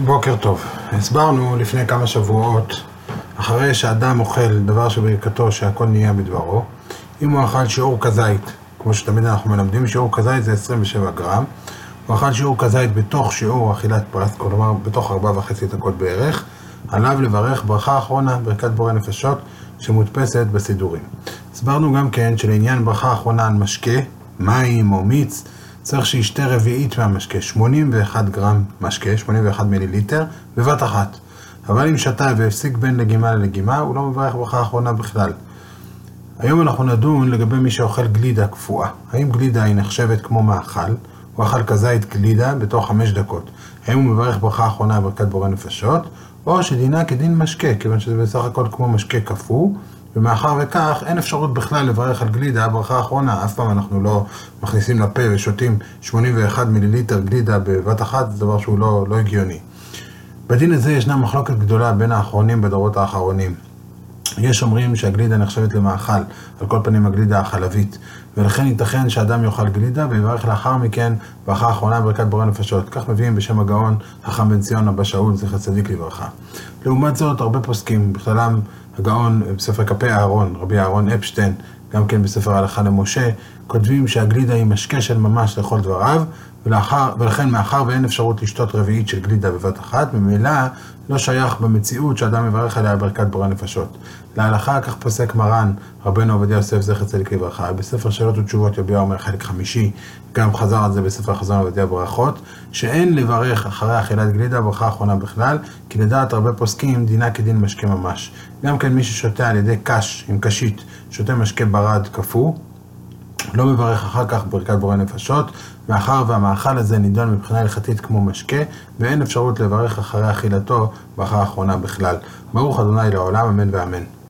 בוקר טוב. הסברנו לפני כמה שבועות, אחרי שאדם אוכל דבר שברכתו שהכל נהיה בדברו, אם הוא אכל שיעור כזית, כמו שתמיד אנחנו מלמדים, שיעור כזית זה 27 גרם, הוא אכל שיעור כזית בתוך שיעור אכילת פרס, כלומר בתוך 4.5 דקות בערך, עליו לברך ברכה אחרונה, ברכת בורא נפשות, שמודפסת בסידורים. הסברנו גם כן שלעניין ברכה אחרונה על משקה, מים או מיץ, צריך שישתה רביעית מהמשקה, 81 גרם משקה, 81 מיליליטר, בבת אחת. אבל אם שתה והפסיק בין לגימה ללגימה, הוא לא מברך ברכה אחרונה בכלל. היום אנחנו נדון לגבי מי שאוכל גלידה קפואה. האם גלידה היא נחשבת כמו מאכל? הוא אכל כזית גלידה בתוך 5 דקות. האם הוא מברך ברכה אחרונה ברכת בורא נפשות? או שדינה כדין משקה, כיוון שזה בסך הכל כמו משקה קפוא, ומאחר וכך אין אפשרות בכלל לברך על גלידה ברכה האחרונה. אף פעם אנחנו לא מכניסים לפה ושותים 81 מיליליטר גלידה בבת אחת, זה דבר שהוא לא הגיוני. בדין הזה ישנה מחלוקת גדולה בין האחרונים בדורות האחרונים. יש אומרים שהגלידה נחשבת למאכל, על כל פנים הגלידה החלבית, ולכן ייתכן שאדם יאכל גלידה ויברך לאחר מכן ברכה האחרונה ברכת בורא נפשות. כך מביאים בשם הגאון חכם בן ציון אבא שאול זכר צדיק לברכה. לעומת זאת הרבה פוסקים, בכללם הגאון בספר כפי אהרון, רבי אהרון אפשטיין, גם כן בספר הלכה למשה, כותבים שהגלידה היא משקה של ממש לכל דבריו, ולכן מאחר ואין אפשרות לשתות רביעית של גלידה בבת אחת, ממילא לא שייך במציאות שאדם מברך עליה ברכת בורא נפשות. להלכה כך פוסק מרן רבנו עובדיה יוסף זכר צדיק לברכה, בספר שאלות ותשובות יביע אומר חלק 5, גם חזר על זה בספר חזון עובדיה ברכות, שאין לברך אחרי אכילת גלידה ברכה האחרונה בכלל, כי לדעת הרבה פוסקים דינה כדין משקה ממש. גם כן מי ששותה על ידי קש עם קשית, שותה משקה ברד קפוא, לא מברך אחר כך ברכת בורא נפשות, מאחר והמאכל הזה נידון מבחינה הלכתית כמו משקה, ואין אפשרות לברך אחרי אכילתו ברכה האחרונה בכלל. ברוך ה' לעולם, אמן ואמן.